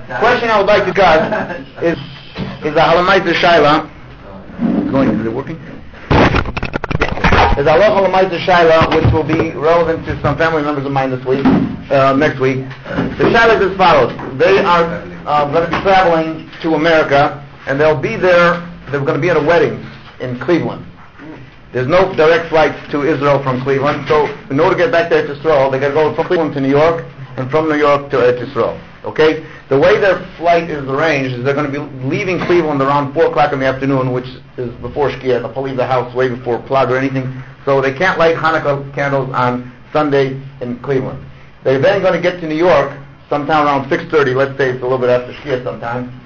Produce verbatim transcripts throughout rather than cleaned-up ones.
question I would like to discuss is is the Halamaita Shaila. Going, is it working? Is Allah Halamaita Shaila, which will be relevant to some family members of mine this week, uh, next week. The Shaila is as follows: they are uh, going to be traveling to America, and they'll be there. They're going to be at a wedding in Cleveland. There's no direct flights to Israel from Cleveland, so in order to get back to Eretz Yisrael, they got to go from Cleveland to New York, and from New York to Eretz Yisrael. Okay? The way their flight is arranged is they're going to be leaving Cleveland around four o'clock in the afternoon, which is before Shkia. They'll leave the house way before plug or anything, so they can't light Hanukkah candles on Sunday in Cleveland. They're then going to get to New York sometime around six thirty, let's say it's a little bit after Shkia sometime.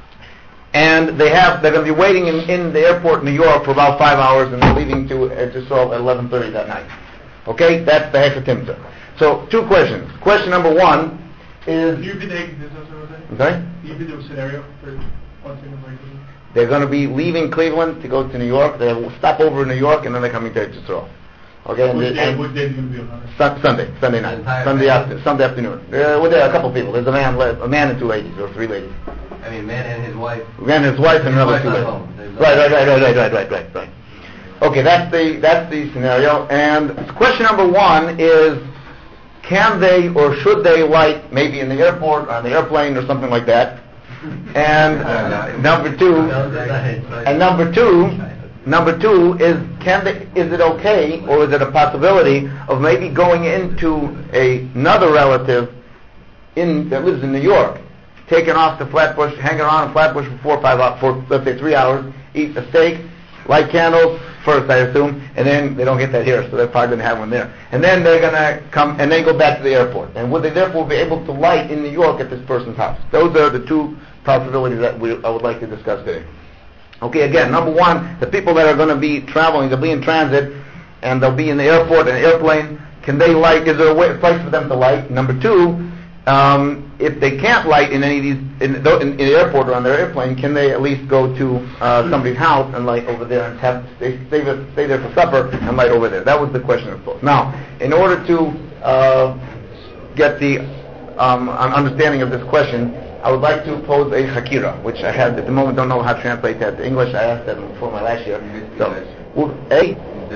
And they have, they're going to be waiting in, in the airport in New York for about five hours, and they're leaving to Eretz Yisrael at eleven thirty that night. Okay, that's the Hechatimta. So, two questions. Question number one is... You been taking this also, I'm sorry? You been doing a scenario for one thing like this? They're going to be leaving Cleveland to go to New York. They'll stop over in New York, and then they're coming to Eretz Yisrael. Okay, and Which the, day, and what day is it going to be on? Sun, Sunday, Sunday night, Sunday after, Sunday afternoon. Uh, well, there are a couple people. There's a man, a man and two ladies, or three ladies. I mean, man and his wife. Man and his wife and another two ladies. Right, right, right, right, right, right, right, right, right. Okay, that's the that's the scenario. And question number one is, can they or should they light maybe in the airport or on the airplane or something like that? And uh, number two, and number two, number two is can they? Is it okay or is it a possibility of maybe going into a, another relative in that lives in New York, taking off to Flatbush, hanging around in Flatbush for four or five hours, for let's say three hours, eat a steak, light candles first, I assume, and then they don't get that here, so they're probably going to have one there. And then they're going to come and then go back to the airport. And would they therefore be able to light in New York at this person's house? Those are the two possibilities that we, I would like to discuss today. Okay, again, number one, the people that are going to be traveling, they'll be in transit, and they'll be in the airport, in an airplane. Can they light? Is there a way, place for them to light? Number two, um, if they can't light in any of these, in, in, in the airport or on their airplane, can they at least go to uh, somebody's house and light over there and have stay, stay, there, stay there for supper and light over there? That was the question of course. Now, in order to uh, get the um, understanding of this question, I would like to pose a hakira, which I had at the moment don't know how to translate that to English. I asked them before my last year. So, a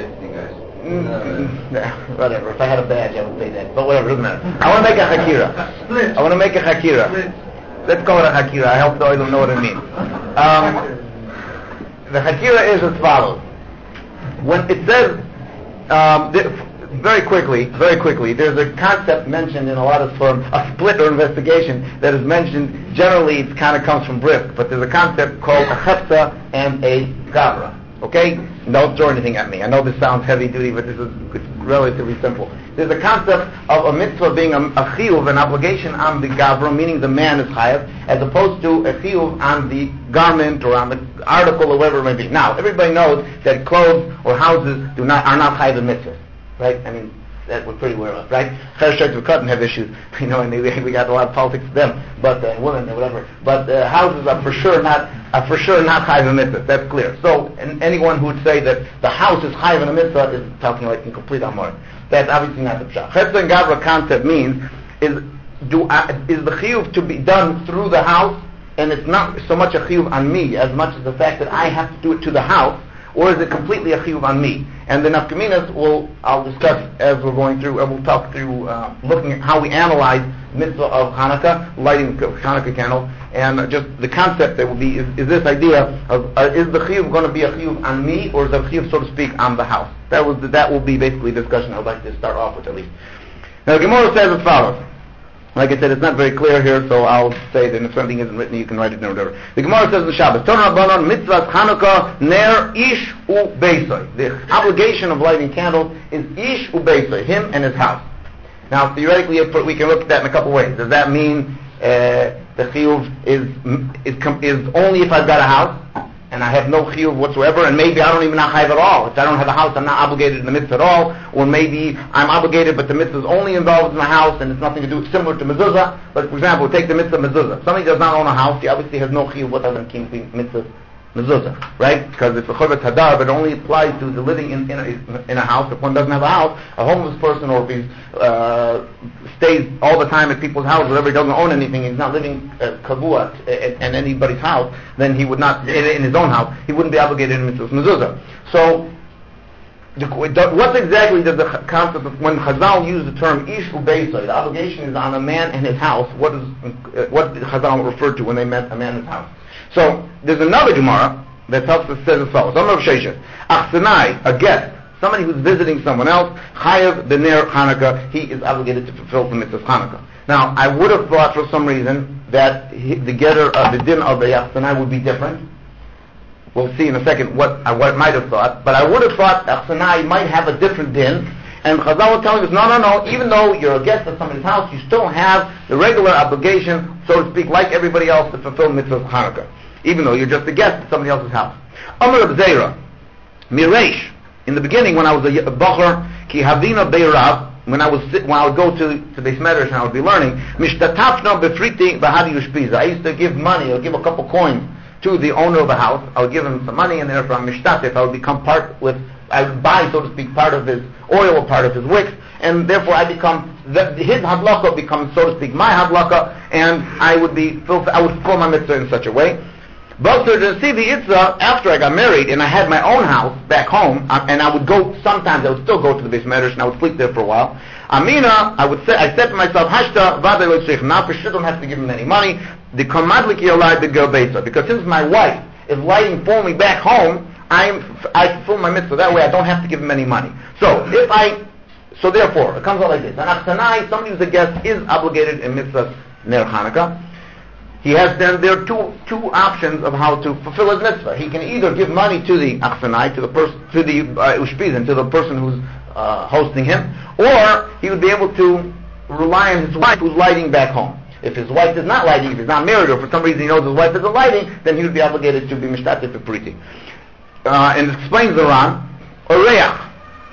mm, whatever. If I had a badge, I would say that. But whatever, doesn't matter. I want to make a hakira. I want to make a hakira. Let's call it a hakira. I hope the oil know what I mean. Um, the hakira is as follows. When it says, um, th- very quickly, very quickly, there's a concept mentioned in a lot of firms, a split or investigation that is mentioned. Generally, it kind of comes from Brisk, but there's a concept called a chepsa and a gavra. Okay? Don't throw anything at me. I know this sounds heavy duty, but this is it's relatively simple. There's a concept of a mitzvah being a, a chiyuv, an obligation on the gavra, meaning the man is chayav, as opposed to a chiyuv on the garment or on the article or whatever it may be. Now, everybody knows that clothes or houses do not are not chayav in mitzvah. Right? I mean, that we're pretty aware of, right? Cheshek and Cotton have issues, you know, and they, we got a lot of politics with them, but uh, women or whatever. But uh, houses are for sure not are for sure not chayav in mitzvah. That's clear. So, and anyone who would say that the house is chayav in a mitzvah is talking like in complete amor. That's obviously not the pshat. Chesed and gavra concept means is do uh, is the chiyuv to be done through the house, and it's not so much a chiyuv on me as much as the fact that I have to do it to the house. Or is it completely a chiyuv on me? And the nafkaminas will I'll discuss as we're going through. We'll talk through uh, looking at how we analyze mitzvah of Hanukkah, lighting the Hanukkah candle, and just the concept that will be is, is this idea of uh, is the chiyuv going to be a chiyuv on me, or is the chiyuv, so to speak, on the house? That was the, that will be basically the discussion I'd like to start off with at least. Now the Gemara says as follows. Like I said, it's not very clear here, so I'll say that if something isn't written, you can write it down or whatever. The Gemara says in the Shabbos, Torah Rabbanon mitzvahs Hanukkah ner ish u beisoy. The obligation of lighting candles is ish u beisoy, him and his house. Now, theoretically, we can look at that in a couple ways. Does that mean uh, the chiyuv is, is is only if I've got a house, and I have no chiyuv whatsoever, and maybe I don't even have chayav at all. If I don't have a house, I'm not obligated in the mitzvah at all, or maybe I'm obligated, but the mitzvah is only involved in the house, and it's nothing to do, similar to mezuzah. But for example, take the mitzvah mezuzah. Somebody does not own a house, he obviously has no chiyuv whatever than keeping mitzvah mezuzah, right? Because it's a chorbat hadar, but it only applies to the living in, in, a, in a house. If one doesn't have a house, a homeless person, or if he uh, stays all the time at people's houses, whatever, he doesn't own anything, he's not living uh, kavua at, at anybody's house, then he would not, in, in his own house, he wouldn't be obligated in mitzvahs mezuzah. So, the, what exactly does the concept of, when Chazal use the term ish ubeisai, the obligation is on a man and his house, what is uh, what did Chazal refer to when they met a man in his house? So, there's another Gemara that helps us say as follows. Amar Rav Sheshes, Achsanai, a guest, somebody who's visiting someone else, Chayav B'ner Chanukah, he is obligated to fulfill the mitzvah Chanukah. Now, I would have thought for some reason that he, the getter of the din of the Achsanai would be different. We'll see in a second what I what might have thought, but I would have thought Achsanai might have a different din, and Chazal was telling us, no, no, no, even though you're a guest at somebody's house, you still have the regular obligation, so to speak, like everybody else, to fulfill mitzvah Chanukah, even though you're just a guest at somebody else's house. Amar Reb Zera, Miresh, in the beginning when I was a Bachar, Ki Havina Beirav, when I was when I would go to to Beis Medrash and I would be learning, Mishtatafna Befriti Bahadi Yushpiza. I used to give money, or give a couple coins to the owner of the house. I would give him some money, and therefore I'm Mishtatif. I would become part with, I would buy, so to speak, part of his oil or part of his wicks, and therefore I become, the, his hadlaka becomes, so to speak, my hadlaka, and I would be, I would fulfill my mitzvah in such a way. But to see the Itzah, after I got married and I had my own house back home, and I would go, sometimes I would still go to the Beis Medrash and I would sleep there for a while. Amina, I would say, I said to myself, Hashta vade lo tzrich, now for sure don't have to give him any money. The kamadlik yalai b'ger beisa, because since my wife is lighting for me back home, I'm, I fulfill my mitzvah. That way I don't have to give him any money. So if I, so therefore, it comes out like this. An achsanai, somebody who's a guest, is obligated in mitzvah ner Chanukah. He has then, there are two two options of how to fulfill his mitzvah. He can either give money to the achsanai, to the person, to the uh, ushpizin, to the person who's uh, hosting him, or he would be able to rely on his wife who's lighting back home. If his wife is not lighting, if he's not married, or for some reason he knows his wife isn't lighting, then he would be obligated to be mishtatif b'priti. Uh, and it explains the Ran, Oreach,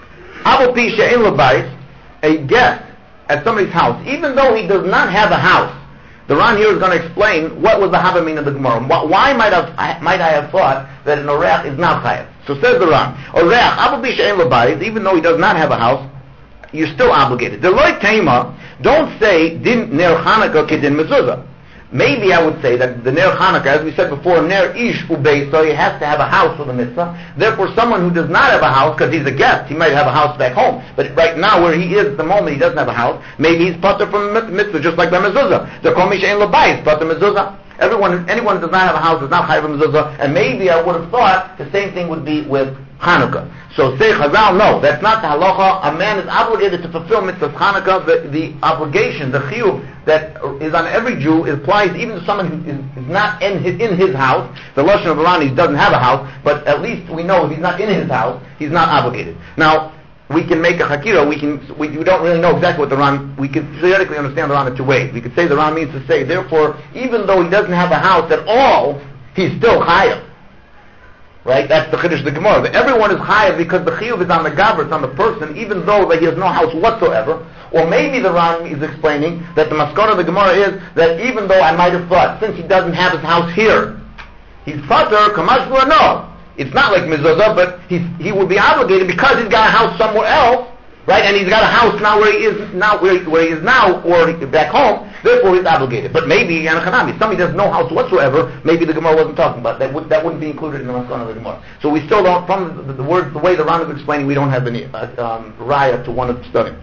Abu Pi she'en l'bayis, a guest at somebody's house, even though he does not have a house. The Ran here is going to explain what was the Havamina of the Gemara. Why might I, might I have thought that an Oreach is not Chayav? So says the Ran, Oreach, Abu Pi she'en l'bayis, even though he does not have a house, you're still obligated. The Loi Tema, don't say din ner Chanukah kedin mezuzah. Maybe I would say that the ner Chanukah, as we said before, ner ish ubei, so he has to have a house for the mitzvah. Therefore, someone who does not have a house, because he's a guest, he might have a house back home. But right now, where he is at the moment, he doesn't have a house. Maybe he's patur from the mitzvah, just like the mezuzah. The kol mi she'en lo bayis patur mezuzah. Everyone, anyone who does not have a house is not chayav mezuzah. And maybe I would have thought the same thing would be with Chanukah. So say Chazal, no, that's not the halacha. A man is obligated to fulfill mitzvah Chanukah. The, the obligation, the chiyuv that is on every Jew, it applies even to someone who is, is not in his, in his house. The Lashon of Iran, he doesn't have a house, but at least we know if he's not in his house, he's not obligated. Now, we can make a hakira, we can, we, we don't really know exactly what the Ran, we can theoretically understand the Ran in two ways. We could say the Ran means to say, therefore, even though he doesn't have a house at all, he's still chayav. Right? That's the Chiddush of the Gemara. That everyone is chayav because the chiyuv is on the gaber, it's on the person, even though that he has no house whatsoever. Or maybe the Ran is explaining that the maskana of the Gemara is that even though I might have thought, since he doesn't have his house here, he's patur, kamashvua, no. It's not like mezuzah, but he's, he will be obligated because he's got a house somewhere else, right? And he's got a house now where he is now, where, where he is now, or back home. Therefore, he's obligated. But maybe Yanachanami, somebody has no house whatsoever. Maybe the Gemara wasn't talking about that. Would, that wouldn't be included in the Maskana of the Gemara. So we still don't, from the, the word, the way the Ran is explaining, we don't have any uh, um, raya to one of the studying.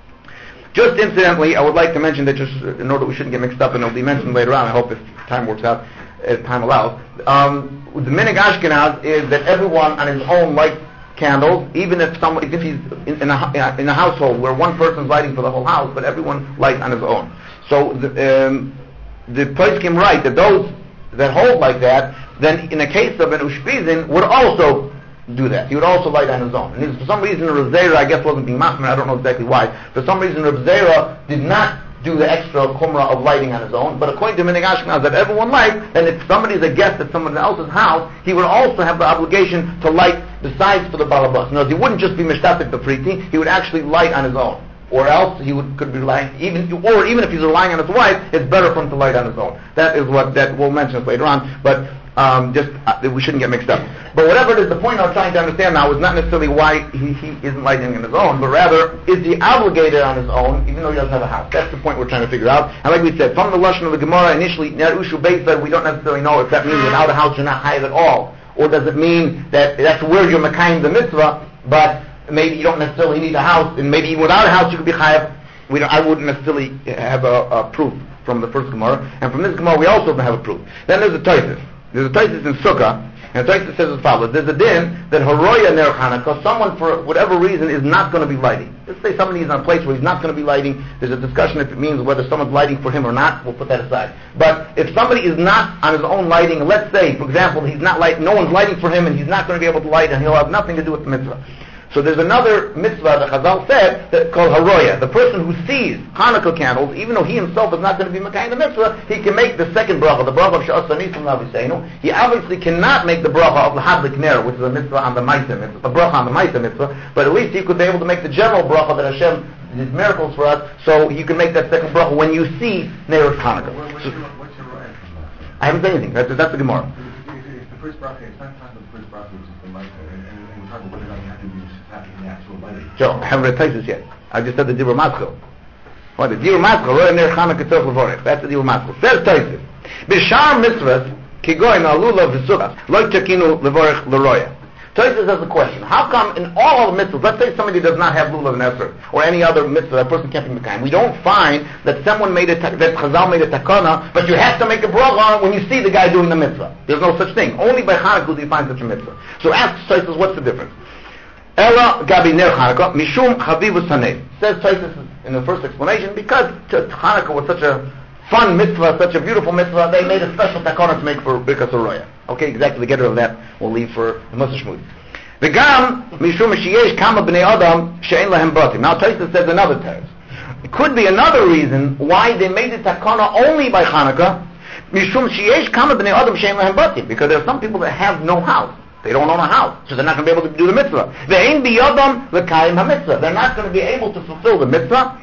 Just incidentally, I would like to mention that, just in order we shouldn't get mixed up, and it'll be mentioned later on. I hope if time works out, if time allows. Um, the Minig Ashkenaz is that everyone on his own lights candles, even if someone, if he's in, in, a, in a household where one person's lighting for the whole house, but everyone lights on his own. So the, um, the poskim write that those that hold like that, then in a case of an ushpizin, would also do that. He would also light on his own. And for some reason, Reb Zera, I guess, wasn't being machmir, I don't know exactly why. For some reason, Reb Zera did not do the extra kumrah of lighting on his own, but according to Minig Ashkenaz, that everyone lights, and if somebody is a guest at someone else's house, he would also have the obligation to light besides for the balabas. No, he wouldn't just be mishtatif b'priti, he would actually light on his own. or else he would could be relying even or even if he's relying on his wife, it's better for him to light on his own. That is what that we'll mention later on, but um, just uh, we shouldn't get mixed up. But whatever it is, the point I'm trying to understand now is not necessarily why he, he isn't lighting on his own, but rather is he obligated on his own even though he doesn't have a house. That's the point we're trying to figure out. And like we said, from the lashon of the Gemara initially, Nerushu Beis said we don't necessarily know if that means without a house you're not chayav at all, or does it mean that that's where you're mekayim the mitzvah, but maybe you don't necessarily need a house, and maybe without a house you could be chayav. We don't, I wouldn't necessarily have a, a proof from the first Gemara, and from this Gemara we also don't have a proof. Then there's a Tosfos. There's a Tosfos in Sukkah, and the Tosfos says as follows: there's a din that haroya ner Chanukah, someone for whatever reason is not going to be lighting. Let's say somebody is in a place where he's not going to be lighting. There's a discussion if it means whether someone's lighting for him or not. We'll put that aside. But if somebody is not on his own lighting, and let's say, for example, he's not light, no one's lighting for him, and he's not going to be able to light, and he'll have nothing to do with the mitzvah. So there's another mitzvah that Chazal said that called haroya. The person who sees Hanukkah candles, even though he himself is not going to be mekayim the mitzvah, he can make the second bracha, the bracha of Sha'as Anisim Naviseinu. He obviously cannot make the bracha of the Hadlik Ner, which is a mitzvah on the Maisa mitzvah, the bracha on the Maisa mitzvah, but at least he could be able to make the general bracha that Hashem did miracles for us, so he can make that second bracha when you see Ner Hanukkah. What's So, your, what's your right from that? I haven't said anything. That's, that's the Gemara. It's, it's, it's the first bracha, it's not talking about the first bracha, which is the mitzvah, and, and, and we're talking about whether or not you have to be in the actual lighting. So, I haven't read Tosfos yet. I just said the Dibur Maskil. What the Dibur Maskil? Roya Ner Chanukah Tzorch Levorech. That's the Dibur Maskil. Says Tosfos. B'shar mitzvahs kigoyin alula v'sukkah lo tekinu levorech l'roya. Tosfos has a question. How come in all of the mitzvahs, let's say somebody does not have lulav and esrog, or any other mitzvah, that person can't be mekayim, we don't find that someone made a, that Chazal made a takana, but you have to make a bracha when you see the guy doing the mitzvah. There's no such thing. Only by Hanukkah do you find such a mitzvah. So ask Tosfos, what's the difference? Ella gabi ner Hanukkah mishum chavivus hanei. Says Tosfos in the first explanation, because Hanukkah was such a fun mitzvah, such a beautiful mitzvah, they made a special takana to make for Birkas Haroya. Okay, exactly the getter of that we'll leave for the Mussar Shmud. V'gam mishum sheyesh kama bnei adam she'en lahem bratim. Now Tosfos says another teretz. It could be another reason why they made the takana only by Hanukkah. Mishum sheyesh kama bnei adam she'en lahem bratim, because there are some people that have no house. They don't own a house, so they're not going to be able to do the mitzvah. Ve'ein biyadam l'kayim hamitzvah. They're not going to be able to fulfill the mitzvah.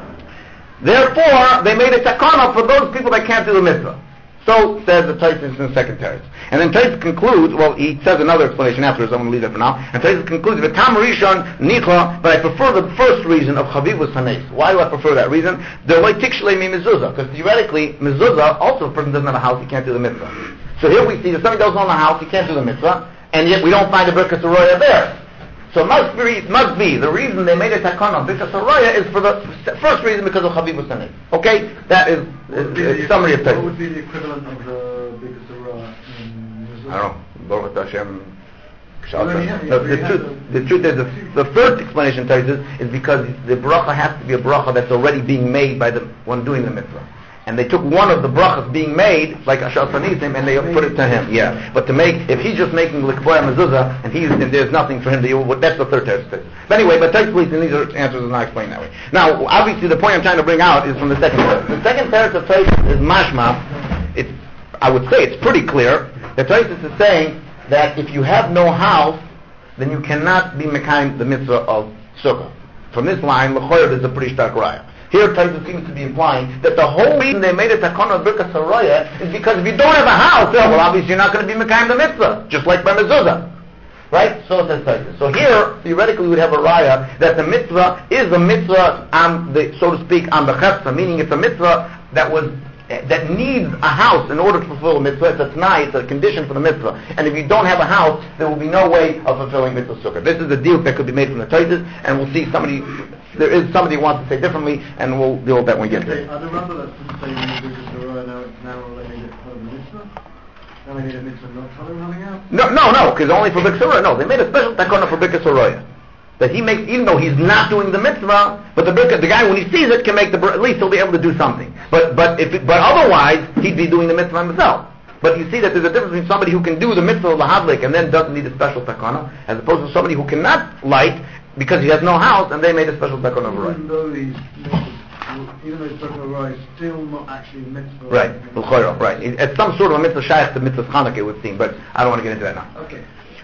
Therefore, they made a takana for those people that can't do the mitzvah. So says the Tosfos in the second teretz. And then Tosfos concludes, well, he says another explanation afterwards, I'm going to leave that for now. And Tosfos concludes, V'tam rishon nichla, but I prefer the first reason of chavivus hanes. Why do I prefer that reason? They're like tikshlei mi mezuzah, because theoretically, mezuzah, also if a person doesn't have a house, he can't do the mitzvah. So here we see that somebody doesn't own a house, he can't do the mitzvah, and yet we don't find a Birkas Haroya there. So it must be, must be the reason they made a takana of Birkas Haroya is for the first reason because of Chavivus Hanes. Okay, that is a summary of Tosfos. What would be the equivalent of the Birkas Haroya in Missouri? I don't know. Baruch Hashem. Well, then, yeah, No, the, yeah, truth, the- the truth is, the, the first explanation Tosfos is because the bracha has to be a bracha that's already being made by the one doing the mitzvah. And they took one of the brachas being made, like Ashas Anisim, and they put it to him. Yeah, but to make, if he's just making Likboya Mezuzah, and he's, and there's nothing for him to do, that's the third test. But anyway, but Tosfos, and these are answers are not explained that way. Now, obviously, the point I'm trying to bring out is from the second test. The second test of Tosfos is mashma. It's, I would say, it's pretty clear that Tosfos is saying that if you have no house, then you cannot be mekayim the mitzvah of sukkah. From this line, l'choyer is a pretty stark raya. Here, Tosfos seems to be implying that the whole reason they made a takana of Birkas Haroya is because if you don't have a house, well, obviously you're not going to be mekayim the mitzvah, just like by mezuzah, right? So it says Tosfos. So here, theoretically, we would have a raya that the mitzvah is a mitzvah on the, so to speak, on the chesed, meaning it's a mitzvah that was that needs a house in order to fulfill a mitzvah. It's a t'nai, it's a condition for the mitzvah. And if you don't have a house, there will be no way of fulfilling mitzvah sukkah. This is the deal that could be made from the Tosfos, and we'll see somebody, there is somebody who wants to say differently, and we'll deal with that when we get Okay, there. are the Rambam that say you Birkas Haroya now, now they made it part of the mitzvah? Now they made a mitzvah not telling nothing else? No, no, no, because only for Birkas Haroya. No, they made a special takana for Birkas Haroya. That he makes, even though he's not doing the mitzvah, but the birka, the guy when he sees it can make the, at least he'll be able to do something. But but if it, but otherwise he'd be doing the mitzvah himself. But you see that there's a difference between somebody who can do the mitzvah of the hadlik and then doesn't need a special takana, as opposed to somebody who cannot light because he has no house and they made a special takana for Even it. though these mitzvahs, even though it's Birkas Haroya, it's still not actually a mitzvah. Right, l'choira, right. It- It's some sort of a mitzvah shaykh to mitzvah Chanukah, it would seem, but I don't want to get into that now. Okay.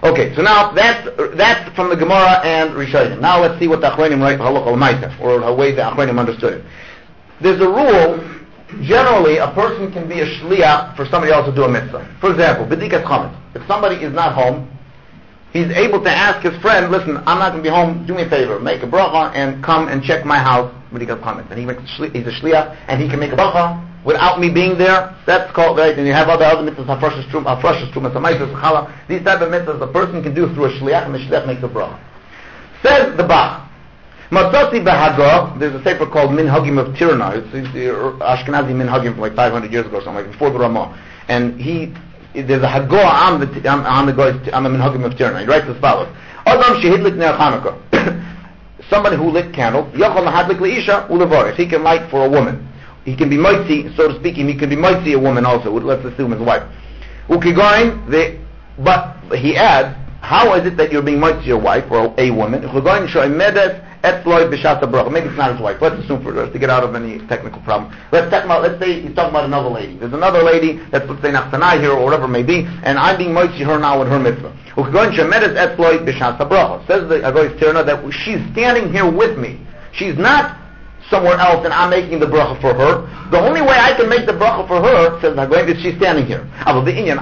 Okay, so now that's that's from the Gemara and Rishonim. Now let's see what the Achronim write, Halach al-Maita, or the way the Achronim understood it. There's a rule, generally a person can be a shliach for somebody else to do a mitzvah. For example, b'dikas chametz. If somebody is not home, he's able to ask his friend, listen, I'm not going to be home, do me a favor, make a bracha and come and check my house, b'dikas chametz. And he makes a shli- he's a shliach, and he can make a bracha without me being there. That's called, right, and you have other other mitzvahs, hafrashas trum, hafrashas trum, samaitas, chala. These type of mitzvahs a person can do through a shliach, and the shliach makes a bracha. Says the Bach, Matzoti Bahagah, there's a sefer called Minhagim of Tirna. It's, it's the Ashkenazi Minhagim from like five hundred years ago or something, like before the Ramah. And he, there's a Hagah on the, on, on the, on the Minhagim of Tirna. He writes as follows. Adam shehidlik ner Chanukah. Somebody who lit candles, Yachal mahadlik leisha ulevarich. He can light for a woman. He can be mitzi, so to speak, he can be mitzi a woman also. Let's assume his wife. Ukigoin, the, but he adds, how is it that you're being mitzi your wife or a woman? Ukigoin shoimedes etzloi b'shat bracha. Maybe it's not his wife. Let's assume for us to get out of any technical problem. Let's talk about. Let's say he's talking about another lady. There's another lady that's, let's say Nachtanai here or whatever it may be, and I'm being mitzi her now with her mitzvah. Ukigoin shoimedes etzloi b'shat bracha. Says the Agoy Tirna that she's standing here with me. She's not somewhere else and I'm making the bracha for her. The only way I can make the bracha for her, says Hagoyim, is she's standing here. It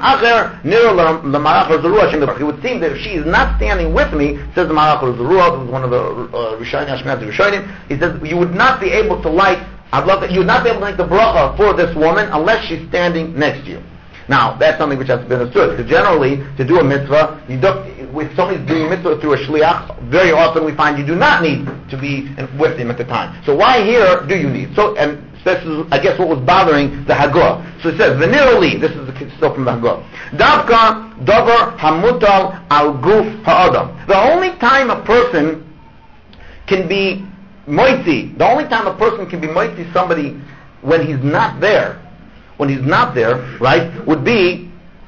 would seem that if she is not standing with me, says the Marach Zeruah, who was one of the uh, Rishonim, Ashkenazi Rishonim, he says you would not be able to light, I'd love that, you would not be able to make the bracha for this woman unless she's standing next to you. Now, that's something which has to be understood. Because generally, to do a mitzvah, you don't, if somebody's doing a mitzvah through a shliach, very often we find you do not need to be with him at the time. So why here do you need? So, and this is, I guess, what was bothering the Hagah. So it says, V'nirali, this is the stuff from the Hagah. Davka davar hamutal al guf ha'adam. The only time a person can be moitzi, the only time a person can be moitzi somebody when he's not there, when he's not there, right, would be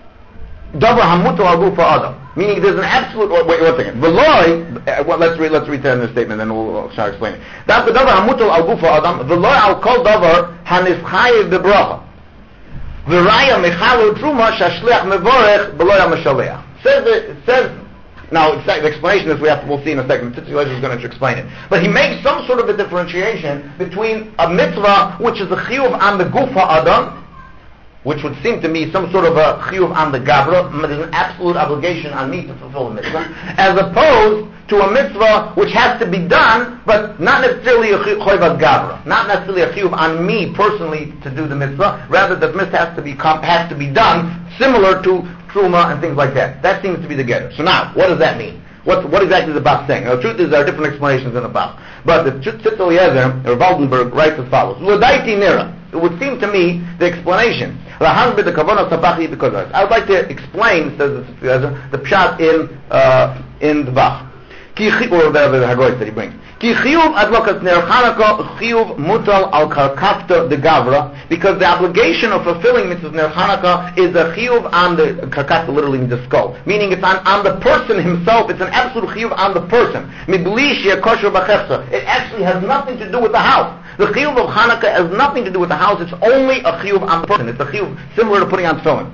davar hamutal al guf ha'adam. Meaning there's an absolute, wait, wait one second. V'loi, well, let's read, let's read that in the statement, then we'll, we'll start explaining. That's the davar hamutal al gufa adam, v'loi al kol davar hanischayev bebracha. V'raya mechalu truma shashliach mevorech v'loi ha-meshaleach. Says, it says, now the explanation is we have to, we'll see in a second, Tzitzis is going to explain it. But he makes some sort of a differentiation between a mitzvah, which is a chiyuv on the gufa adam, which would seem to me some sort of a chiyuv on the gabra, there's an absolute obligation on me to fulfill the mitzvah, as opposed to a mitzvah which has to be done, but not necessarily a chiyuv gabra, not necessarily a chiyuv on me personally to do the mitzvah, rather the mitzvah has to be has to be done similar to truma and things like that. That seems to be the getter. So now, what does that mean? What, what exactly is the Bach saying? Now, the truth is there are different explanations in the Bach. But the Tzitz Eliezer, or Waldenberg, writes as follows. L'daiti nira. It would seem to me the explanation. I would like to explain, says the Tzitz Eliezer, the pshat in, uh, in the Bach. Or the, the Hagoyis that he brings. Ki chiyuv adlokas ner Chanukah chiyuv mutal al karkafta de gavra, because the obligation of fulfilling mitzvah ner Chanukah is a chiyuv on the karkafta, literally means the skull, meaning it's on, on the person himself. It's an absolute chiyuv on the person. Mibli sheyeh kosher b'chefsa. It actually has nothing to do with the house. The chiyuv of Chanukah has nothing to do with the house. It's only a chiyuv on the person. It's a chiyuv similar to putting on tefillin.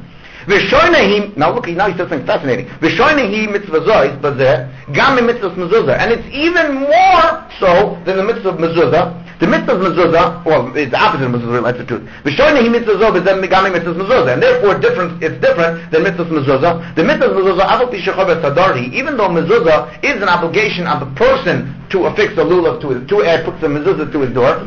Now look, now he says something fascinating. mitzvah zois bazeh, gam mitzvah mezuzah, and it's even more so than the mitzvah of mezuzah. The mitzvah of mezuzah, well, it's the opposite of mezuzah, that's the truth. V'shoynehi mitzvah zois bazeh, gam mitzvah mezuzah, and therefore different, it's different than mitzvah mezuzah. The mitzvah of mezuzah, avol pi shechav sadarhi, even though mezuzah is an obligation on the person to affix a lulav to his, to add, put some mezuzah to his door,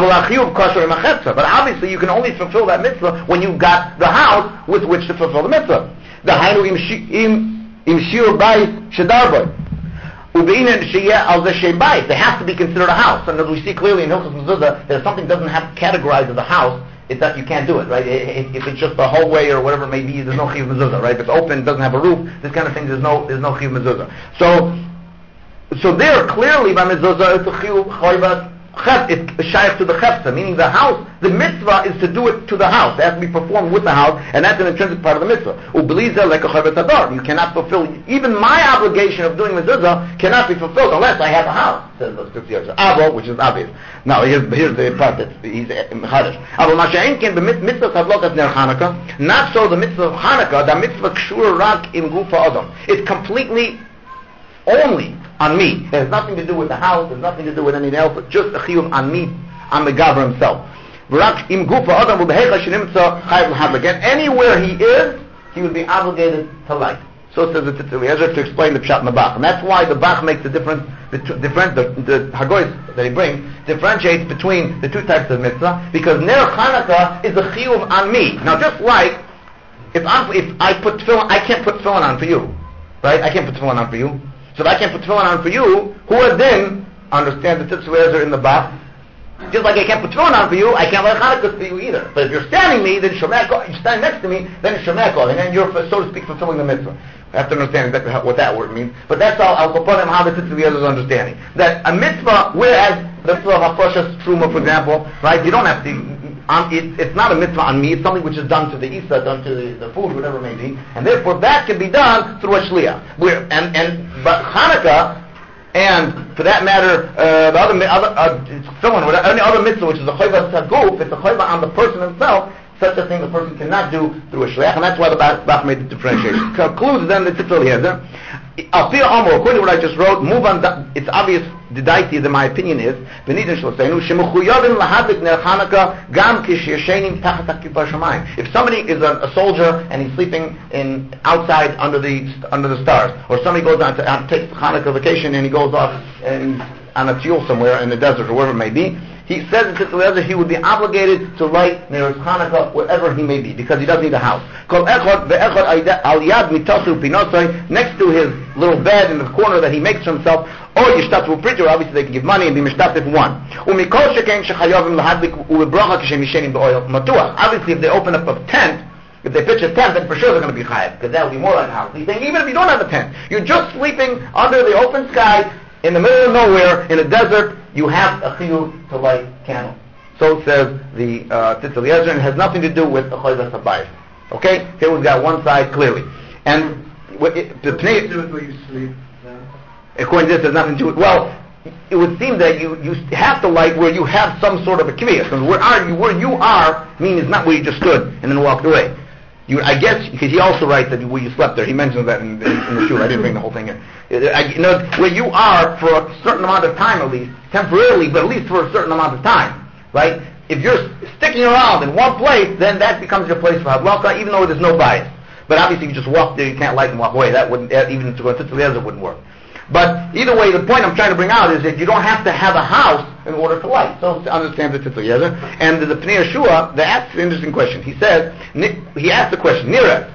but obviously you can only fulfill that mitzvah when you've got the house with which to fulfill the mitzvah. The hainu im shiur bayis shedarboy. Ubeinen sheyeh al zeh bayis. They have to be considered a house. And as we see clearly in Hilchos Mezuzah, that if something doesn't have categorized as a house, it's that you can't do it, right? If it's just a hallway or whatever it may be, there's no chiyuv mezuzah, right? If it's open, doesn't have a roof, this kind of thing, there's no there's no chiyuv mezuzah. So, so there clearly by mezuzah it's a chiyuv chayvas it's shaykh to the chefza, meaning the house, the mitzvah is to do it to the house. It has to be performed with the house, and that's an intrinsic part of the mitzvah. Ubeliza like a chayvet hadar. You cannot fulfill, even my obligation of doing mezuzah cannot be fulfilled unless I have a house, says the Tzitz Avo, which is obvious. Now, here's, here's the part that he's chadash. Avo masha'en ken b'mitzvah hadlokas ner Hanukkah, not so the mitzvah of Hanukkah, the mitzvah kshur rak im gufa adam. It's completely only on me. It has nothing to do with the house, it has nothing to do with anything else, but just a chiyuv on me, on the Gabra himself. And anywhere he is, he would be obligated to light. So says the Tzitz Eliezer to explain the Pshat in the Bach. And that's why the Bach makes the difference, the, different, the, the Hagoyis that he brings, differentiates between the two types of mitzvah, because Ner Chanukah is a chiyuv on me. Now just like, if, I'm, if I put tefillin, I can't put tefillin on for you. Right? I can't put tefillin on for you. So if I can't put tefillin on for you, who would then understand the Tzitz Eliezer in the Bach? Just like I can't put tefillin on for you, I can't let Hanukkah for you either. But if you're standing me, then Shomeko, you stand next to me, then it's Shomeko, and then you're, so to speak, fulfilling the mitzvah. I have to understand exactly how, what that word means. But that's all, I'll put him how the Tzitz Eliezer is understanding. That a mitzvah, whereas the mitzvah of Hafrashas Truma, for example, right, you don't have to, um, it, it's not a mitzvah on me, it's something which is done to the Isa, done to the, the food, whatever it may be, and therefore that can be done through a Shliach. Where, and, and, but Hanukkah, and for that matter, uh, the other, other uh, someone with any other mitzvah, which is a chayva saguf, it's a chayva on the person himself. Such a thing the person cannot do through a shliach, and that's why the Bach made the differentiation. Concludes then the Tzitz Eliezer. Alpia Amor, according to what I just wrote, move on. It's obvious. The daiti, that my opinion is, if somebody is a, a soldier and he's sleeping in outside under the under the stars, or somebody goes on to uh, takes the Hanukkah vacation and he goes off and on a fuel somewhere in the desert or wherever it may be, he says in Tzitz Eliezer he would be obligated to light near his Hanukkah wherever he may be, because he doesn't need a house. Next to his little bed in the corner that he makes for himself, or yishtatvu pritcher, obviously they can give money and be mishtatif one. Obviously if they open up a tent, if they pitch a tent, then for sure they're going to be chayav, because that would be more like a house. He's saying even if you don't have a tent, you're just sleeping under the open sky in the middle of nowhere in a desert, you have a chiyuv to light candle. So says the uh, Tzitz Eliezer, and it has nothing to do with the chayvas habayis. Okay, here we've got one side clearly, and what it, the pnei, do it where you sleep. according to this, has nothing to do with. Well, it would seem that you, you have to light where you have some sort of a kiviyah. So where are you? Where you are means not where you just stood and then walked away. You, I guess, because he also writes that where you slept there. He mentions that in, in, in the shul. I didn't bring the whole thing in. I, you know, where you are for a certain amount of time, at least temporarily, but at least for a certain amount of time, right? If you're sticking around in one place, then that becomes your place for hadlaka, even though there's no bias. But obviously, if you just walk there, you can't light and walk away. That wouldn't, that, even to go to the wouldn't work. But either way, the point I'm trying to bring out is that you don't have to have a house in order to light. So to understand the Tzitz Eliezer. And the Pnei Yeshua, that asks an interesting question. He says, he asked the question, Nira,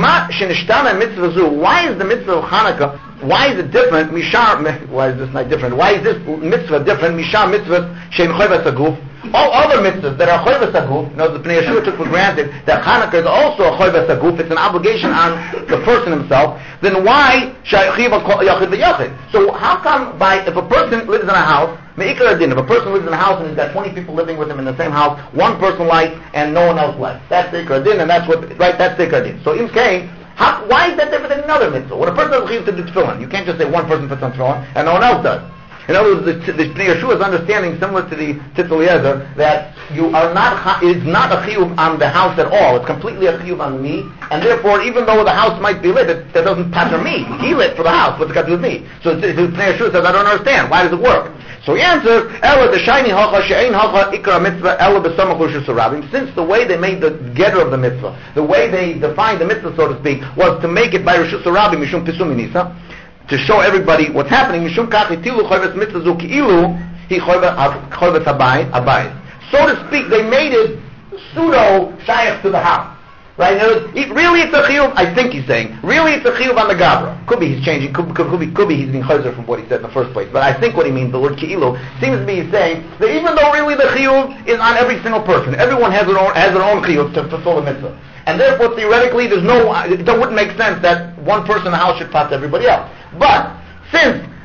why is the mitzvah of Hanukkah, why is it different, Mishar, why is this not different, why is this mitzvah different, Mishar mitzvah, Shem Chayvas Aguf, all other mitzvahs that are Chayvas Aguf, you know, the Pnei Yeshua took for granted that Hanukkah is also a Chayvas Aguf, it's an obligation on the person himself, then why Shaychiv Yachid V'Yachid? So how come by, if a person lives in a house, Me'ikar Adin, if a person lives in a house and he's got twenty people living with him in the same house, one person lights and no one else lights. That's the Ikar Adin, and that's what, right, that's the Ikar Adin. So in saying, how, why is that different than another mitzvah? When a person does chiv to do tefillin, you can't just say one person puts on tefillin and no one else does. In other words, the, the Pnei Yeshua's understanding, similar to the Tzitz Eliezer, that you are not, it is not a chiyuv on the house at all. It's completely a chiyuv on me, and therefore, even though the house might be lit, it, that doesn't patter me. He lit for the house. What's it got to do with me? So the Pnei Yeshua says, I don't understand. Why does it work? So he answers, Ella the shiny hacha she'ein hacha ikra mitzvah ella b'samach l'reshus harabim. Since the way they made the getter of the mitzvah, the way they defined the mitzvah, so to speak, was to make it by reshus harabim mishum pisum inisa, to show everybody what's happening. Mishum kach itilu chayvas mitzvah zu ki'ilu hi chayvas habayis. So to speak, they made it pseudo shayach to the house. Right? It, really it's a chiyuv, I think he's saying, really it's a chiyuv on the Gabra. Could be he's changing, could, could, could, be, could be he's being chayzer from what he said in the first place. But I think what he means, the word ki'ilu, seems to be he's saying that even though really the chiyuv is on every single person, everyone has their own, has their own chiyuv to fulfill the mitzvah. And therefore theoretically there's no, it wouldn't make sense that one person in the house should pass everybody else. But since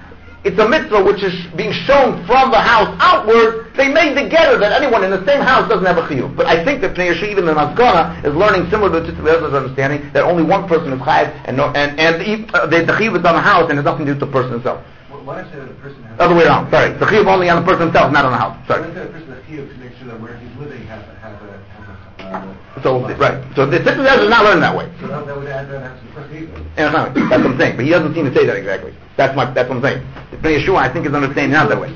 it's a mitzvah which is being shown from the house outward, they made the getter that anyone in the same house doesn't have a chiyuv. But I think that Pnei Yehoshua, even the Maskana, is learning similar to Tzitz Eliezer understanding that only one person is chayav, and no, and and the, uh, the, the chiyuv is on the house and has nothing to do with the person himself. Well, why say that a person has... Other way around, sorry. The chiyuv only on the person himself, not on the house. Sorry. Why say a person has chiyuv to make sure that where he's living has a... Has a, has a uh, So, right. So the Tzitz Eliezer is not learning that way. So that, that would add that has to the person either. And that's what I'm saying. But he doesn't seem to say that exactly. That's my, that's what I'm saying. Pnei Yehoshua, I think, is understanding not that way.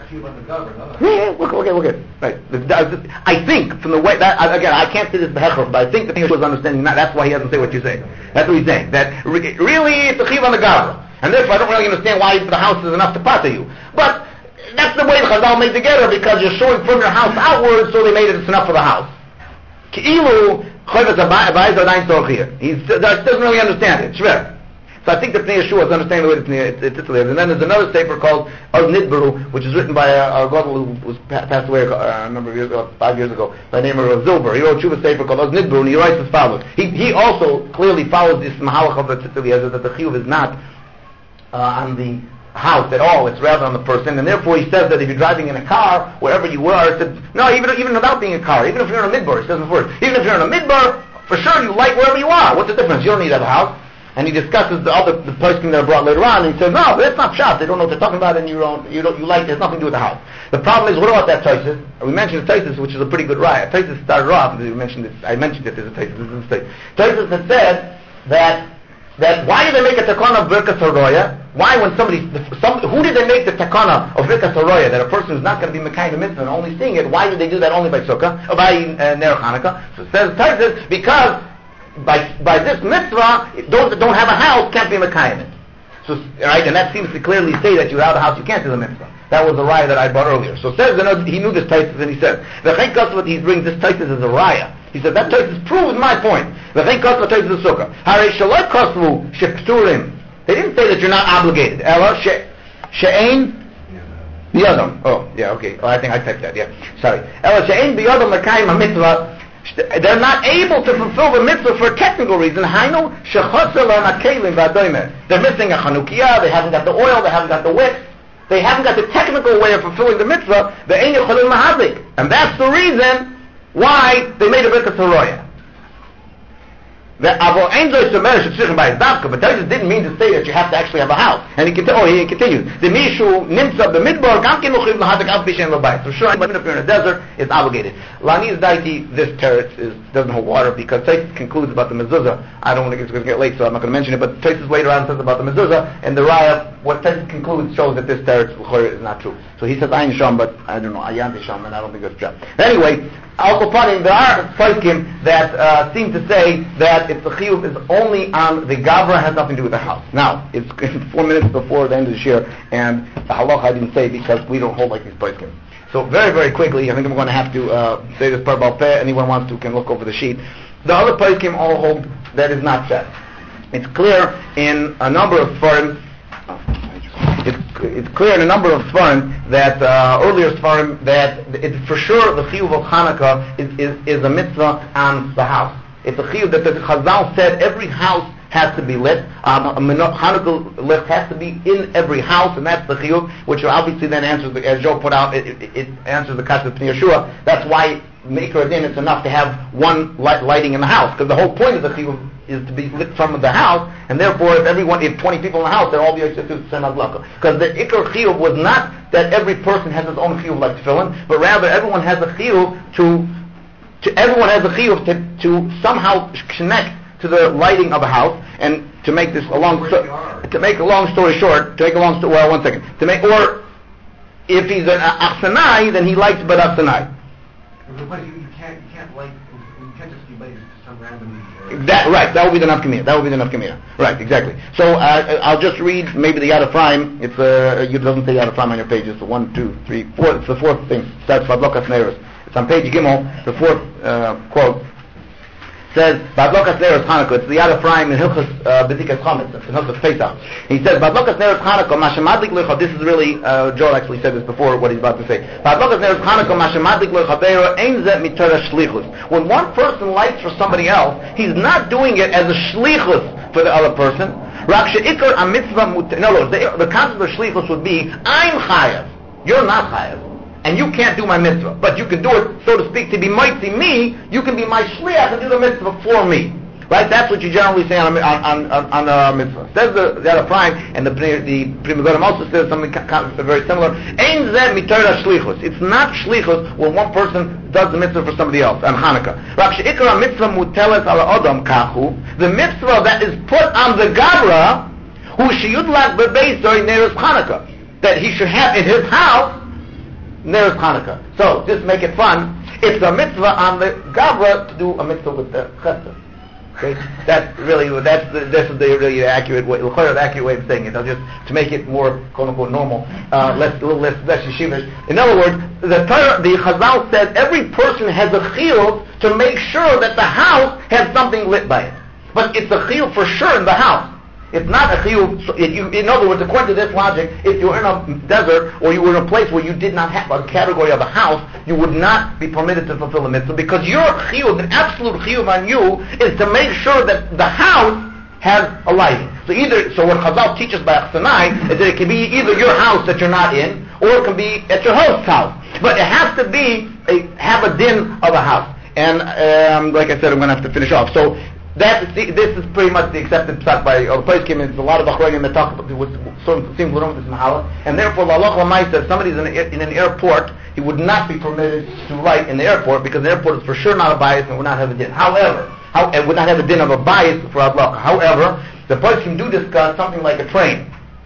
Yeah, yeah, okay, okay, right. I think from the way that again, I can't say this behecher, but I think the Pnei Yehoshua is understanding that. That's why he doesn't say what you say. That's what he's saying. That re- really it's a chiv on the gavra, and therefore I don't really understand why the house is enough to pata you. But that's the way the Chazal made together because you're showing from your house outward, so they made it it's enough for the house. Ki'ilu choyves abayis adayin tzorchiyah. He doesn't really understand it. Shver. So I think the Pnei Yehoshua is understanding the way the Tzitz Eliezer. And then there's another sefer called Oz Nidberu, which is written by a, a gadol who was passed away a, a number of years ago, five years ago, by the name of Zilber. He wrote a Tshuva sefer called Oz Nidberu, and he writes as follows. He he also clearly follows this mahalach of the Tzitz Eliezer that the chiyuv is not uh, on the house at all; it's rather on the person. And therefore, he says that if you're driving in a car, wherever you are, said, no, even even without being a car, even if you're in a midbar, it says before, even if you're in a midbar, for sure you like wherever you are. What's the difference? You don't need to have a house. And he discusses the other the person that are brought later on, and he says, no, but that's not pshat. They don't know what they're talking about, and you don't, you don't, you like it. It has nothing to do with the house. The problem is, what about that Taisus? We mentioned the Taisus, which is a pretty good riot. Taisus started off. We mentioned this. I mentioned it. There's a Taisus. This is a mistake. Taisus had said that that why did they make a takana of Birkas Haroya? Why, when somebody, some, who did they make the takana of Birkas Haroya, that a person who's not going to be Mekayim mitzvah and only seeing it? Why did they do that only by Sukkah or by uh, Ner Hanukkah? So it says Taisus because. By by this mitzvah, those that don't have a house can't be Mekayim. So right, and that seems to clearly say that you have a house, you can't do the mitzvah. That was the raya that I brought earlier. So says he knew this Taisus, and he said the what he brings this Taisus as a raya. He said that Taisus proves my point. The Taisus is sukkah. Hare shalot kosvu shepturim. They didn't say that you're not obligated. Ella she'ain biyadam. Oh yeah, okay. Oh, I think I typed that. Yeah, sorry. Ella she'ain biyadam Mekayim mitzvah. They're not able to fulfill the mitzvah for a technical reason. They're missing a Chanukiah, they haven't got the oil, they haven't got the wick, they haven't got the technical way of fulfilling the mitzvah, and that's the reason why they made a Birkas Haroya. But Taisus didn't mean to say that you have to actually have a house. And he continues. Oh, he continues. The mishu nimtza b'midbar gam ken luchiv lahadak al pishen l'bayit. So sure, even if you're in a desert, it's obligated. Lani's daiti, this teretz is doesn't hold water because Taisus concludes about the mezuzah. I don't want to get, it's going to get late, so I'm not going to mention it. But Taisus later on says about the mezuzah, and the raya, what Taisus concludes shows that this teretz is not true. So he says ayin sham, but I don't know ayan sham, and I don't think it's true. Anyway. Also, there are poskim that uh, seem to say that if the chiyuv is only on the gavra, has nothing to do with the house. Now, it's four minutes before the end of the year, and the halacha I didn't say because we don't hold like these poskim. So very, very quickly, I think I'm going to have to uh, say this part about peh. Anyone wants to can look over the sheet. The other poskim all hold that is not said. It's clear in a number of sfarim. It's, it's clear in a number of Sfarim that uh, earlier Sfarim that it, for sure the chiyuv of Hanukkah is, is, is a mitzvah on the house. It's a chiyuv that the Chazal said every house has to be lit. Um, a Hanukkah lit has to be in every house, and that's the chiyuv, which obviously then answers, the, as Joe put out, it, it, it answers the kasha of Pnei Yehoshua. That's why Meikar Adin, it's enough to have one light, lighting in the house, because the whole point of the chiyuv is to be lit from the house, and therefore if everyone, if twenty people in the house, they'll all be able to send adlaka. Because the ikar chiyuv was not that every person has his own chiyuv like tefillin, but rather everyone has a chiyuv to, to everyone has a chiyuv to, to somehow connect to the lighting of a house. And to make this a long sto- to make a long story short, to make a long story, well, one second, to make, or if he's an achsanai, then he likes but achsanai. But you can't, you can't like, you can't just be late to some random. That right, that would be the nafkamina. That would be the nafkamina. Right, exactly. So uh, I'll just read maybe the Yad Ephraim. It's uh, it doesn't say Yad Ephraim on your page. It's the one, two, three, four. It's the fourth thing. It starts Vadlokas Neiros. It's on page Gimel. The fourth uh, quote says Vadlokas Neiros Hanukkah. It's the Yad Ephraim in Hilchos B'dikas Chometz. It's in Hilchos Pesach. He says Vadlokas Neiros Hanukkah Mashamadlik Lecha. This is really uh, Joel actually said this before. What he's about to say. Vadlokas Neiros Hanukkah Mashamadlik Lecha Beiro Ein Zeh Mitzvah Shlichus. When one person lights for somebody else, he's not doing it as a shlichus for the other person, Rak she'ikar a mitzvah mut. In other words, the, the concept of shlichus would be, I'm chayav, you're not chayav, and you can't do my mitzvah, but you can do it, so to speak, to be mighty me. You can be my shliach and do the mitzvah for me. Right? That's what you generally say on a, on, on, on a mitzvah. Says the the other prime, and the the Pri Megadim also says something very similar. Ein zeh mitorah shlichus. It's not shlichus when one person does the mitzvah for somebody else on Hanukkah. Rak she'ikar mitzvah muteles ala adam kachu. The mitzvah that is put on the gabra, who sheyudlak bebeisoi neres Hanukkah, that he should have in his house neres Hanukkah. So just make it fun. It's a mitzvah on the gabra to do a mitzvah with the chesed. Okay, that's really that's the, this is the really accurate way, the accurate way of saying it. I'll just to make it more quote unquote normal, uh, less a little less less yeshivish. In other words, the Torah, the Chazal said every person has a chiyuv to make sure that the house has something lit by it. But it's a chiyuv for sure in the house. It's not a chiyuv. So you, in other words, according to this logic, if you were in a desert or you were in a place where you did not have a category of a house, you would not be permitted to fulfill a mitzvah because your chiyuv, the absolute chiyuv on you, is to make sure that the house has a lighting. So either, so what Chazal teaches by Achsanai is that it can be either your house that you're not in, or it can be at your host's house. But it has to be a have a din of a house. And um, like I said, I'm going to have to finish off. So. That this is pretty much the accepted psak by all the place came in. There's a lot of achronim that talk about what sort of seems with this mahala, and therefore the halacha l'maisa says if somebody's in, a, in an airport, he would not be permitted to write in the airport because the airport is for sure not a bias and would not have a din. However, how, it would not have a din of a bias for halacha. However, the person do discuss something like a train.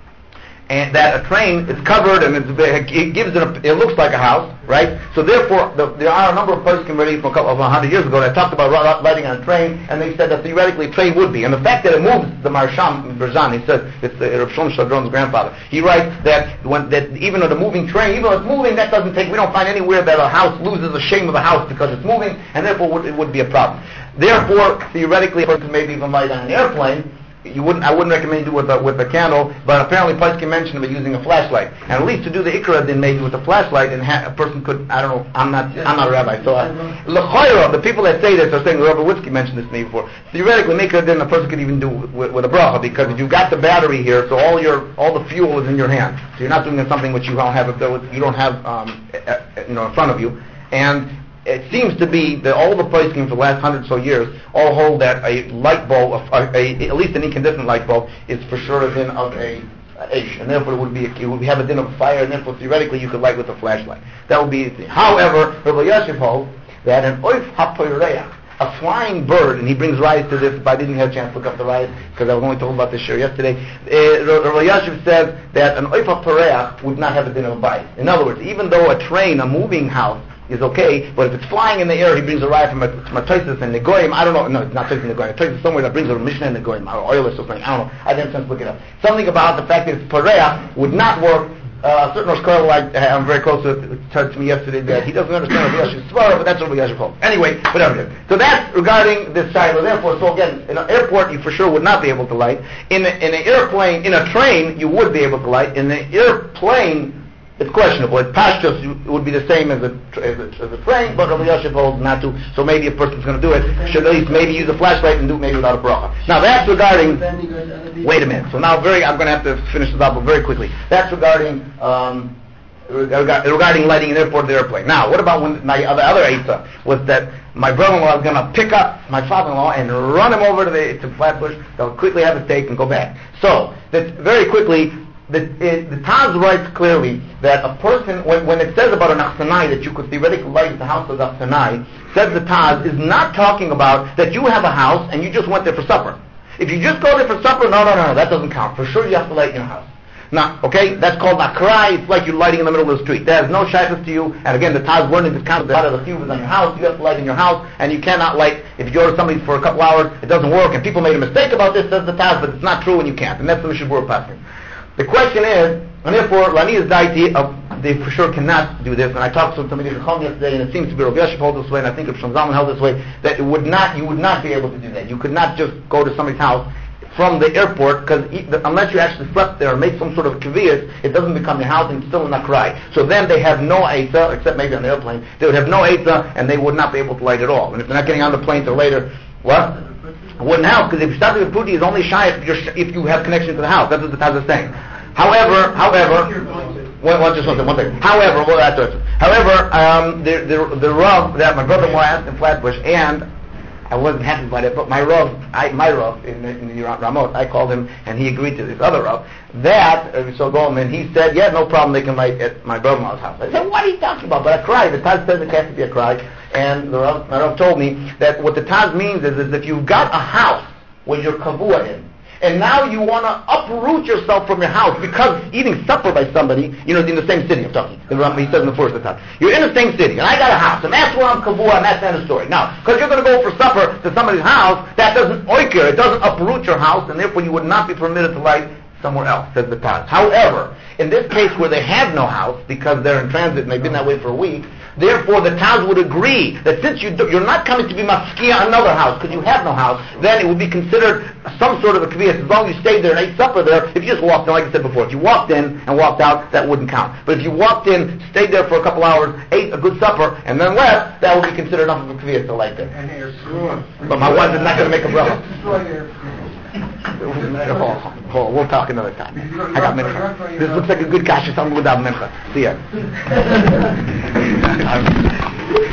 And that a train is covered and it's, it gives it a, it looks like a house, right? So therefore, the, there are a number of poskim already from a couple of hundred years ago that talked about riding on a train, and they said that theoretically a train would be. And the fact that it moves, the Marsham Berzan, he says it's uh, Rav Shlomo Shadron's grandfather. He writes that when that even though the moving train, even though it's moving, that doesn't take. We don't find anywhere that a house loses the shame of a house because it's moving, and therefore would, it would be a problem. Therefore, theoretically, a person maybe even light on an airplane. You wouldn't. I wouldn't recommend you do it with a, with a candle, but apparently Poskim mentioned about using a flashlight, and at least to do the ikra then maybe with a flashlight, and ha- a person could. I don't know. I'm not. I'm not a rabbi, so l'choira. The people that say this are saying. Rabbi Witzki mentioned this to me before. Theoretically, ikra then a person could even do with, with a bracha because if you've got the battery here, so all your all the fuel is in your hand. So you're not doing something which you don't have. You don't have um, you know in front of you, and. It seems to be that all the poskim for the last hundred or so years all hold that a light bulb, a, a, a, at least an incandescent light bulb, is for sure a din of a ish, and therefore it would be a, you would have a din of fire, and therefore theoretically you could light with a flashlight. That would be. However, Rabbi Yashiv holds that an oif haporeach, a flying bird, and he brings rise to this. But I didn't have a chance to look up the rise because I was only told about this share yesterday. Uh, Rabbi Yashiv says that an oif haporeach would not have a din of a bias. In other words, even though a train, a moving house, is okay, but if it's flying in the air, he brings a ride from a, from a Tosis and Negoyim. I don't know. No, it's not Tosis and Negoyim. Tosis somewhere that brings a Mishnah and Negoyim, or oil or something. I don't know. I didn't have to look it up. Something about the fact that it's Pareah would not work. Uh, a certain Rosh Kollel I, I'm very close to, told to me yesterday that he doesn't understand Rabbi Yashiv Svara, but that's what Rabbi Yashiv called. Anyway, whatever it is. So that's regarding this Shiloh. Therefore, so again, in an airport you for sure would not be able to light. In, a, in an airplane, in a train, you would be able to light. In an airplane, it's questionable. It pashtus would be the same as a, as a, as a train, but Rabbi Yashiv holds not to. So maybe a person's going to do it should at least maybe use a flashlight and do it maybe without a bracha. Now that's regarding. Wait a minute. So now very, I'm going to have to finish this up, but very quickly. That's regarding um, regarding lighting an airport, the airplane. Now, what about when my other other eitzah was that my brother-in-law was going to pick up my father-in-law and run him over to the to Flatbush. They'll quickly have a steak and go back. So that very quickly. The, it, the Taz writes clearly that a person, when, when it says about an achsanai that you could theoretically light the house of the achsanai, says the Taz is not talking about that you have a house and you just went there for supper. If you just go there for supper, no, no, no, no, that doesn't count. For sure you have to light in your house. Now, okay, that's called akrai. It's like you're lighting in the middle of the street. That has no shaykhs to you. And again, the Taz learning this count out of the cubes on your house. You have to light in your house, and you cannot light if you go to somebody for a couple hours. It doesn't work, and people made a mistake about this. Says the Taz, but it's not true, and you can't. And that's the Mishabur passing. The question is, and therefore, Lani is daiti of they for sure cannot do this. And I talked to somebody Chacham yesterday, and it seems to be Rabbi Yashiv held this way, and I think Rabbi Shlomo Zalman held this way, that it would not, you would not be able to do that. You could not just go to somebody's house from the airport, because unless you actually slept there and made some sort of kaviyas, it doesn't become your house and it's still not cry. So then they have no eitzah, except maybe on the airplane, they would have no eitzah, and they would not be able to light at all. And if they're not getting on the plane till later, what? It wouldn't help, because if Shtatif Puti is only shy if, you're, if you have connection to the house. That's what the Taz is saying. However, however, one, one, just one second, one second. However, well, that's it. However, um, the, the, the Rav that my brother-in-law asked in Flatbush, and I wasn't happy about it, but my Rav, I, my Rav in, in Ramot, I called him, and he agreed to this other Rav, that, uh, so Goldman, he said, yeah, no problem, they can write at my brother-in-law's house. I said, what are you talking about? But a cry, the Taz says it has to be a cry, and the Rav, my Rav told me that what the Taz means is, is if you've got a house where you're kavua in, and now you want to uproot yourself from your house because eating supper by somebody, you know, in the same city I'm talking. He says in the first time. You're in the same city, and I got a house, and that's where I'm kavua, and that's the end of the story. Now, because you're going to go for supper to somebody's house, that doesn't oiker, it doesn't uproot your house, and therefore you would not be permitted to light somewhere else, says the Taz. However, in this case where they have no house, because they're in transit and they've been that way for a week, therefore the Taz would agree that since you do, you're not coming to be mafkia another house, because you have no house, then it would be considered some sort of a kviyas, as long as you stayed there and ate supper there. If you just walked in, like I said before, if you walked in and walked out, that wouldn't count. But if you walked in, stayed there for a couple hours, ate a good supper, and then left, that would be considered enough of a kviyas to light there. And air sure. But my wife is not going to make a bracha. Destroy air. Oh, oh, we'll talk another time. I got mincha. This looks like a good kasha, so I'm going to have mincha. See ya.